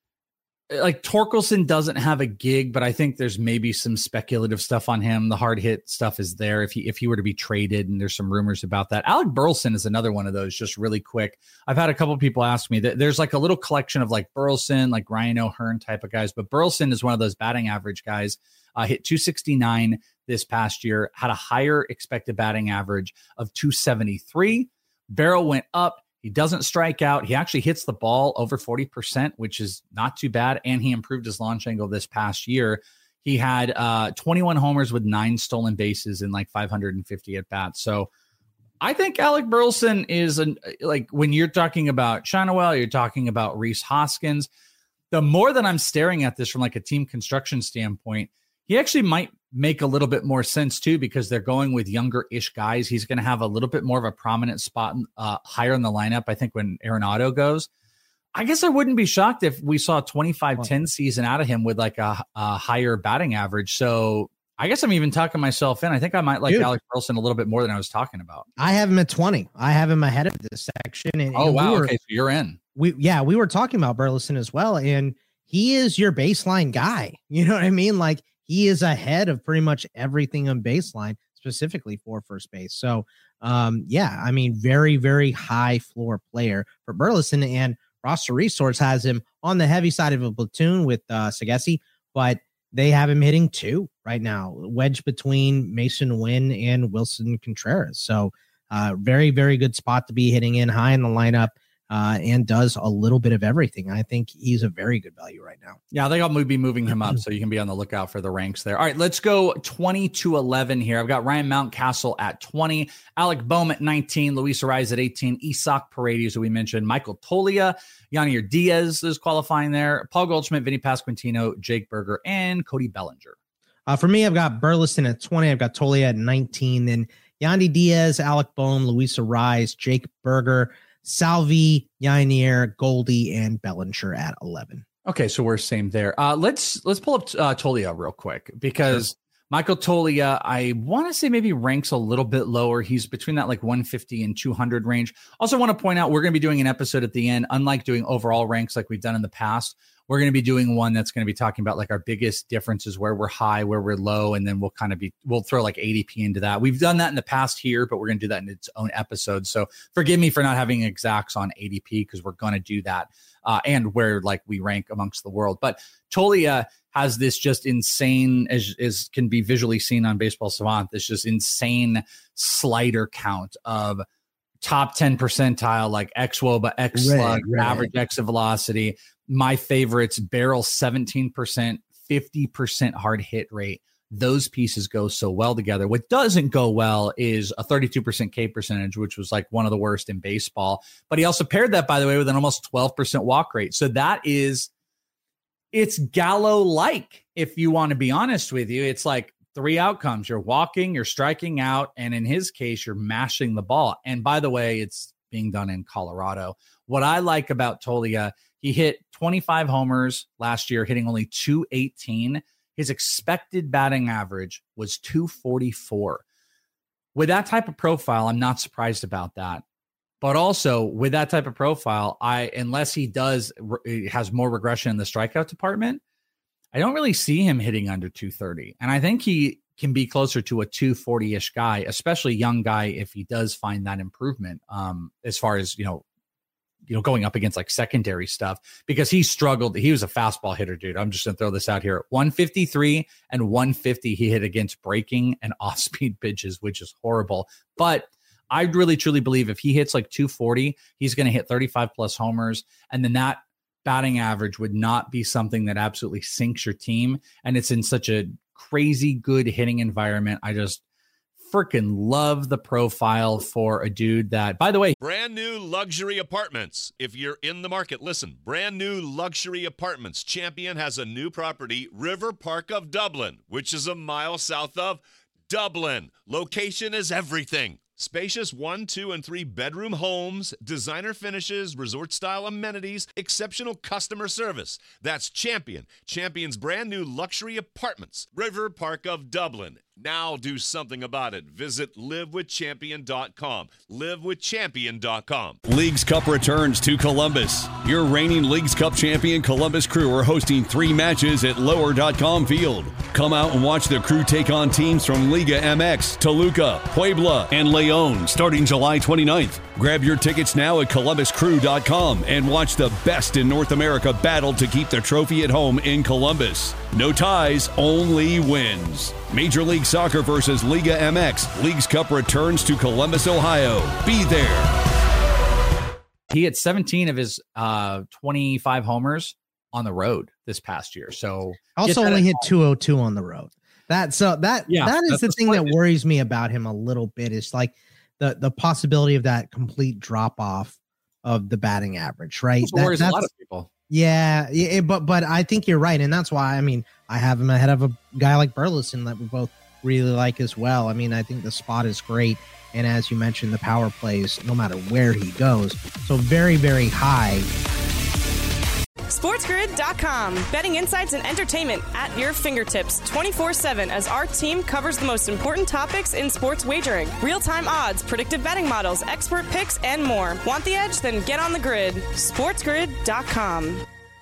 like Torkelson doesn't have a gig, but I think there's maybe some speculative stuff on him. The hard hit stuff is there if he were to be traded, and there's some rumors about that. Alec Burleson is another one of those, just really quick. I've had a couple of people ask me that there's like a little collection of like Burleson, like Ryan O'Hearn type of guys, but Burleson is one of those batting average guys. Hit 269 this past year, had a higher expected batting average of 273. Barrel went up. He doesn't strike out. He actually hits the ball over 40%, which is not too bad. And he improved his launch angle this past year. He had 21 homers with 9 stolen bases in like 550 at bats. So I think Alec Burleson is like when you're talking about Shinawell, you're talking about Rhys Hoskins. The more that I'm staring at this from like a team construction standpoint, he actually might make a little bit more sense too, because they're going with younger-ish guys. He's going to have a little bit more of a prominent spot higher in the lineup, I think, when Arenado goes. I guess I wouldn't be shocked if we saw a 25-10 season out of him with like a higher batting average. So I guess I'm even talking myself in. I think I might like Alec Burleson a little bit more than I was talking about. I have him at 20. I have him ahead of this section. And, wow. Okay, so you're in. We were talking about Burleson as well, and he is your baseline guy. You know what I mean? Like, he is ahead of pretty much everything on baseline, specifically for first base. So, very, very high floor player for Burleson, and Roster Resource has him on the heavy side of a platoon with Sagesi, but they have him hitting 2 right now, wedged between Mason Wynn and Wilson Contreras. So, very, very good spot to be hitting in high in the lineup. And does a little bit of everything. I think he's a very good value right now. Yeah, I think I'll be moving him up, so you can be on the lookout for the ranks there. All right, let's go 20 to 11 here. I've got Ryan Mountcastle at 20, Alec Bohm at 19, Luis Arraez at 18, Isaac Paredes, who we mentioned, Michael Toglia, Yanier Diaz is qualifying there, Paul Goldschmidt, Vinny Pasquantino, Jake Berger, and Cody Bellinger. For me, I've got Burleson at 20, I've got Toglia at 19, then Yandy Diaz, Alec Bohm, Luis Arraez, Jake Berger, Salvi, Yanier, Goldie, and Bellinger at 11. Okay, so we're same there. Let's pull up Toglia real quick, because Michael Toglia, I want to say maybe ranks a little bit lower. He's between that like 150 and 200 range. Also want to point out, we're going to be doing an episode at the end. Unlike doing overall ranks like we've done in the past, we're going to be doing one that's going to be talking about like our biggest differences, where we're high, where we're low, and then we'll throw like ADP into that. We've done that in the past here, but we're going to do that in its own episode. So forgive me for not having exacts on ADP, because we're going to do that and where like we rank amongst the world. But Toglia has this just insane, as can be visually seen on Baseball Savant, this just insane slider count of top 10 percentile, like xWOBA, xSlug, average exit velocity. My favorites, barrel 17%, 50% hard hit rate. Those pieces go so well together. What doesn't go well is a 32% K percentage, which was like one of the worst in baseball. But he also paired that, by the way, with an almost 12% walk rate. So it's Gallo-like, if you want to be honest with you. It's like 3 outcomes. You're walking, you're striking out, and in his case, you're mashing the ball. And by the way, it's being done in Colorado. What I like about Toglia, he hit 25 homers last year, hitting only 218. His expected batting average was 244. With that type of profile, I'm not surprised about that. But also with that type of profile, unless he has more regression in the strikeout department, I don't really see him hitting under 230. And I think he can be closer to a 240-ish guy, especially young guy, if he does find that improvement as far as, going up against like secondary stuff, because he struggled. He was a fastball hitter, dude. I'm just going to throw this out here. 153 and 150 he hit against breaking and off-speed pitches, which is horrible. But I really, truly believe if he hits like 240, he's going to hit 35-plus homers, and then that batting average would not be something that absolutely sinks your team. And it's in such a crazy good hitting environment. I just freaking love the profile for a dude that, by the way, brand new luxury apartments. If you're in the market, listen, brand new luxury apartments. Champion has a new property, River Park of Dublin, which is a mile south of Dublin. Location is everything. Spacious 1, 2, and 3 bedroom homes, designer finishes, resort-style amenities, exceptional customer service. That's Champion. Champion's brand new luxury apartments, River Park of Dublin. Now do something about it. Visit livewithchampion.com. Livewithchampion.com. Leagues Cup returns to Columbus. Your reigning Leagues Cup champion Columbus Crew are hosting 3 matches at lower.com field. Come out and watch the Crew take on teams from Liga MX, Toluca, Puebla, and León starting July 29th. Grab your tickets now at columbuscrew.com and watch the best in North America battle to keep the trophy at home in Columbus. No ties, only wins. Major League Soccer versus Liga MX. Leagues Cup returns to Columbus, Ohio. Be there. He had 17 of his 25 homers on the road this past year. So also only hit 202 on the road. That is the thing that worries me about him a little bit, is like the possibility of that complete drop off of the batting average, right? That worries a lot of people. Yeah, but I think you're right, and that's why I have him ahead of a guy like Burleson that we both really like as well. I mean, I think the spot is great, and as you mentioned, the power plays no matter where he goes, so very, very high. SportsGrid.com. Betting insights and entertainment at your fingertips 24/7 as our team covers the most important topics in sports wagering. Real-time odds, predictive betting models, expert picks, and more. Want the edge? Then get on the grid. SportsGrid.com.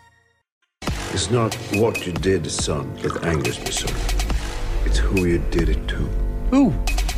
It's not what you did, son, that angers me, son. It's who you did it to. Who?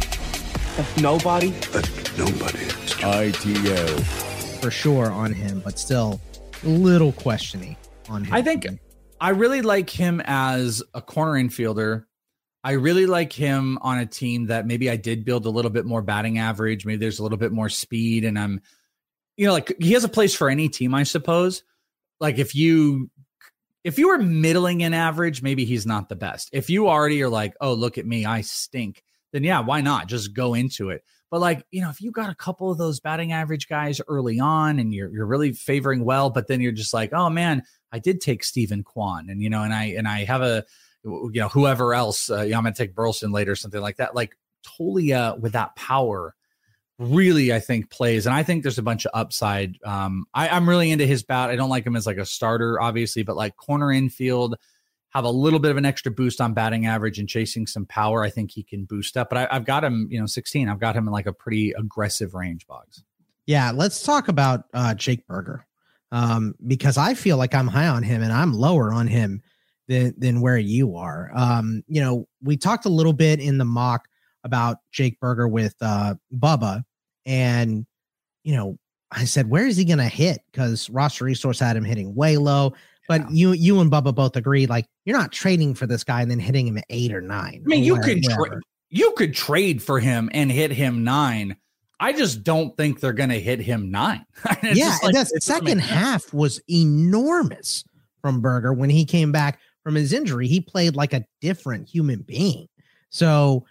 Nobody? Nobody. ITL. For sure on him, but still a little questioning on him. I think I really like him as a corner infielder. I really like him on a team that maybe I did build a little bit more batting average. Maybe there's a little bit more speed, and I'm, like he has a place for any team, I suppose. Like if you were middling in average, maybe he's not the best. If you already are like, oh, look at me, I stink, then yeah, why not? Just go into it. But like, if you got a couple of those batting average guys early on and you're really favoring well, but then you're just like, oh man, I did take Stephen Kwan and, I have a, whoever else, I'm going to take Burleson later, something like that. Like Tolia with that power really, I think plays. And I think there's a bunch of upside. I'm really into his bat. I don't like him as like a starter, obviously, but like corner infield, have a little bit of an extra boost on batting average and chasing some power. I think he can boost up, but I've got him, 16. I've got him in like a pretty aggressive range, Boggs. Yeah. Let's talk about Jake Burger because I feel like I'm high on him and I'm lower on him than where you are. We talked a little bit in the mock about Jake Burger with Bubba, and, I said, where is he going to hit? Because Roster Resource had him hitting way low. But you and Bubba both agreed, like, you're not trading for this guy and then hitting him at 8 or 9. I mean, you could trade for him and hit him 9. I just don't think they're going to hit him 9. Yeah, that second half was enormous from Burger. When he came back from his injury, he played like a different human being. So,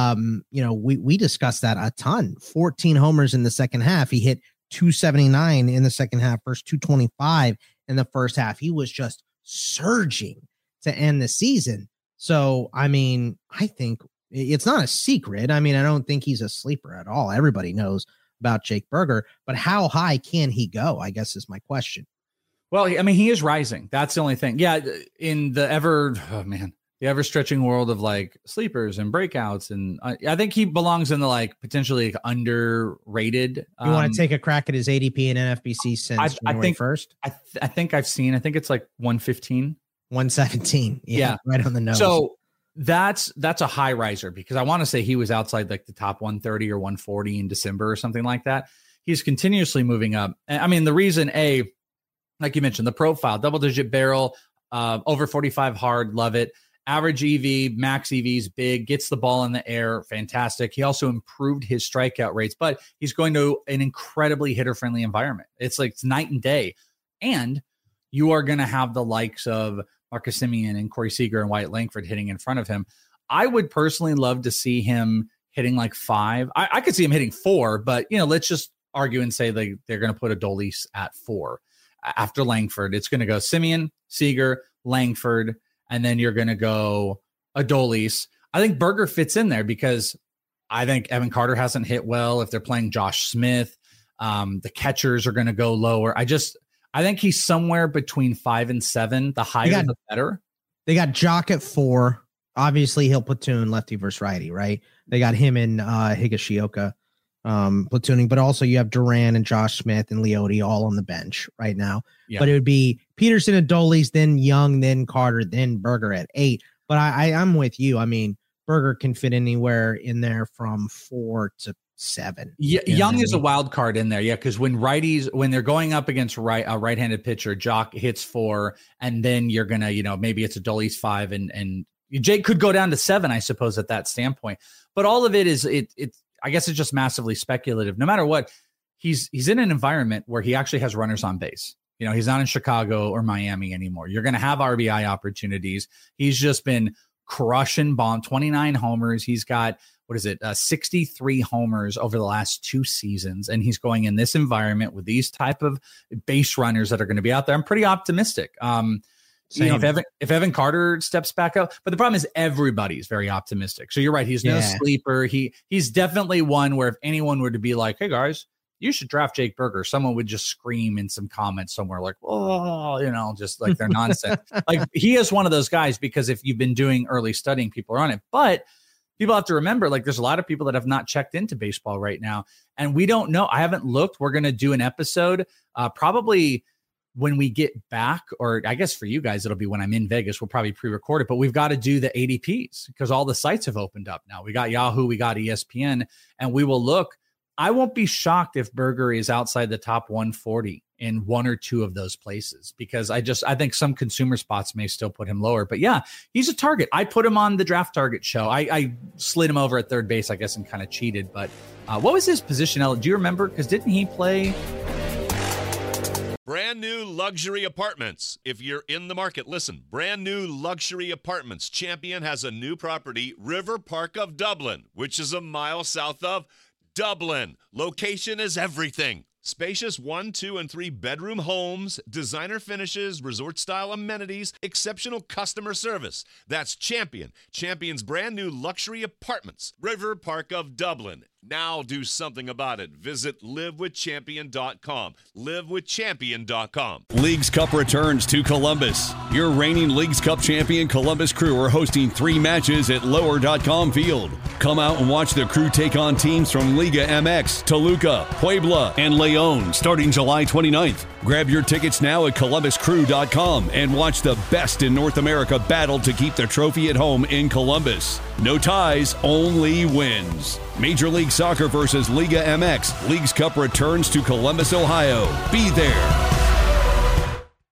we discussed that a ton. 14 homers in the second half. He hit 279 in the second half, versus 225 in the first half. He was just surging to end the season. So, I think it's not a secret. I don't think he's a sleeper at all. Everybody knows about Jake Burger, but how high can he go? I guess is my question. Well, he is rising. That's the only thing. Yeah. In the ever stretching world of like sleepers and breakouts. And I think he belongs in the like potentially underrated. You want to take a crack at his ADP and NFBC since January 1st? I think it's like 115, 117. Yeah. Right on the nose. So that's a high riser because I want to say he was outside like the top 130 or 140 in December or something like that. He's continuously moving up. The reason like you mentioned, the profile, double digit barrel, over 45 hard, love it. Average EV, max EV's big, gets the ball in the air, fantastic. He also improved his strikeout rates, but he's going to an incredibly hitter-friendly environment. It's night and day. And you are going to have the likes of Marcus Semien and Corey Seager and Wyatt Langford hitting in front of him. I would personally love to see him hitting like 5. I could see him hitting 4, but let's just argue and say they're going to put Adolis at 4 after Langford. It's going to go Semien, Seager, Langford, and then you're going to go Adolis. I think Berger fits in there because I think Evan Carter hasn't hit well. If they're playing Josh Smith, the catchers are going to go lower. I think he's somewhere between 5 and 7. The higher, the better. They got Jock at 4. Obviously, he'll platoon lefty versus righty, right? They got him and Higashioka platooning, but also you have Duran and Josh Smith and Leote all on the bench right now. Yeah. But it would be Peterson, Adolis, then Young, then Carter, then Berger at 8. But I'm with you. I mean, Berger can fit anywhere in there from 4 to 7. Yeah, Young is a wild card in there. Yeah, because when they're going up against a right-handed pitcher, Jock hits 4, and then you're gonna, maybe it's Adolis 5, and Jake could go down to 7, I suppose, at that standpoint. But all of it is I guess it's just massively speculative. No matter what, he's in an environment where he actually has runners on base. He's not in Chicago or Miami anymore. You're going to have RBI opportunities. He's just been crushing bomb, 29 homers. He's got, 63 homers over the last 2 seasons. And he's going in this environment with these type of base runners that are going to be out there. I'm pretty optimistic. If Evan Carter steps back up, but the problem is everybody's very optimistic. So you're right. He's no sleeper. He's definitely one where if anyone were to be like, hey guys, you should draft Jake Berger, someone would just scream in some comments somewhere like, oh, just like they're nonsense. Like he is one of those guys because if you've been doing early studying, people are on it. But people have to remember, like there's a lot of people that have not checked into baseball right now. And we don't know. I haven't looked. We're going to do an episode probably when we get back, or I guess for you guys, it'll be when I'm in Vegas. We'll probably pre-record it, but we've got to do the ADPs because all the sites have opened up now. We got Yahoo, we got ESPN, and we will look. I won't be shocked if Berger is outside the top 140 in 1 or 2 of those places because I think some consumer spots may still put him lower. But yeah, he's a target. I put him on the Draft Target show. I slid him over at third base, I guess, and kind of cheated. But what was his position? Do you remember? Because didn't he play? Brand new luxury apartments. If you're in the market, listen. Brand new luxury apartments. Champion has a new property, River Park of Dublin, which is a mile south of Dublin. Location is everything. Spacious 1, 2, and 3 bedroom homes, designer finishes, resort-style amenities, exceptional customer service. That's Champion. Champion's brand new luxury apartments, River Park of Dublin. Now do something about it. Visit livewithchampion.com. Livewithchampion.com. Leagues Cup returns to Columbus. Your reigning Leagues Cup champion Columbus Crew are hosting 3 matches at lower.com field. Come out and watch the Crew take on teams from Liga MX, Toluca, Puebla, and León starting July 29th. Grab your tickets now at columbuscrew.com and watch the best in North America battle to keep the trophy at home in Columbus. No ties, only wins. Major League Soccer versus Liga MX. Leagues Cup returns to Columbus, Ohio. Be there.